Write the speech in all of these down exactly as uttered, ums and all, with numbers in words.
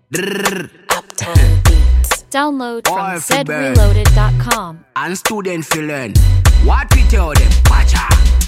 Uptown Beats. Download from zed reloaded dot com. And student fi learn. What we tell them? Pacha.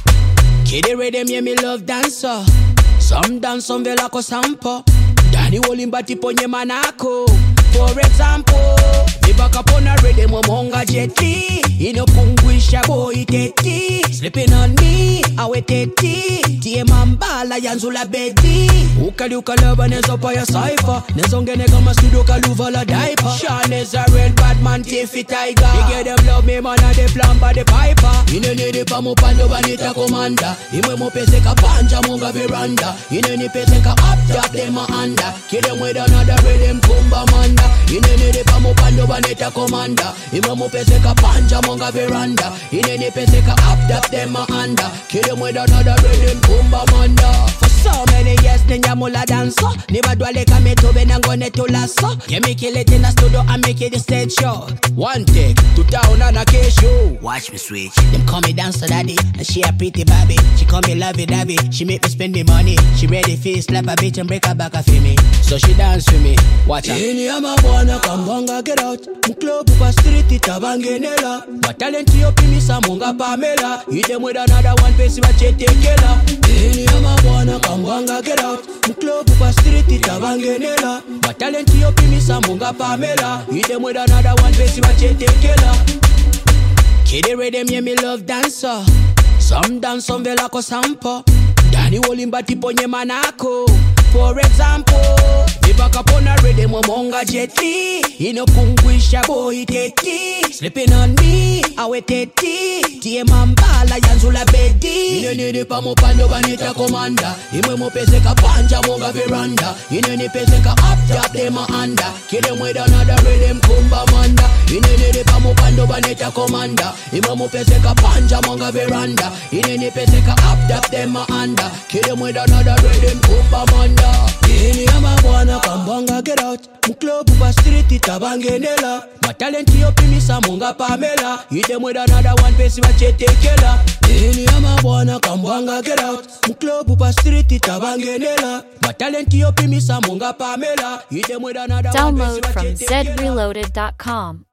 Kiddy rhythm, yeah, me love dancer. Some dance, some vela ko sampo. Danny Wolimba tiponye manako. For example, me back up on a rhythm monga jetty. Ino pungwisha boy teti. Slipping on me, awe teti. Tie mambala yanzula bedi. Ukali ukalaba nezo pa ya cypher. Nezongene kama studio kaluva la diaper. Sean is a real bad man, Tiffy Tiger. You get them love me man and they plan by the piper. Ine nidi pa mo pando banita commander. Imwe mo pese ka panja monga veranda. Ine ni pese ka up top them a under. Kill them with another rhythm kumba manda. Ine nidi pa mo pando banita commander. Imwe mo pese ka panja monga veranda. Ine ni pese ka up top them a under. Kill them with another rhythm kumba manda. For so many years then ya mula dancer. Never do like a me to be nangone to lasso. Yeah, me kill it in a studio and make it a stage show. One take, two down on a K-show. Watch me switch. Them call me dancer daddy, and she a pretty baby. She call me lovey dovey, she make me spend me money. She ready for slap a bitch and break her back for me. So she dance for me, watch her. Any ama wanna come banga get out. Mu club upa street ita bangenela. My talent yo pimi sa munga Pamela. Hit them with another one face wa chete kela. Any ama wanna come banga get out. Mu club upa street ita bangenela. My talent yo pimi sa munga Pamela. Hit them with another one face wa chete kela. Kiddy rhythm, yeah, me love dancer. Some dance, some vela ko sampo. Danny Wolimba tiponye manako. For example, me back up on a rhythm monga jetty. Ino pungwisha boy teti. Slipping on me, awe teti. Tie mambala yanzula bedi. Ine nidi pa mo pando banita commander. Imwe mo pese ka panja monga veranda. Ine ni pese ka up top them a under. Kill them with another rhythm kumba manda. Ine nidi pa mo pando banita commander. Imwe mo pese ka panja monga veranda. Ine ni pese ka up top them a under. Kill them with another rhythm kumba manda. Any ama wanna come banga get out. Mu club upa street ita bangenela. My talent yo pimi sa munga Pamela. Hit them with another one face wa chete kela. Any ama wanna come banga get out. Mu club upa street ita bangenela. My talent yo pimi sa munga Pamela. Hit them with another one face wa chete kela. Download from zed reloaded dot com.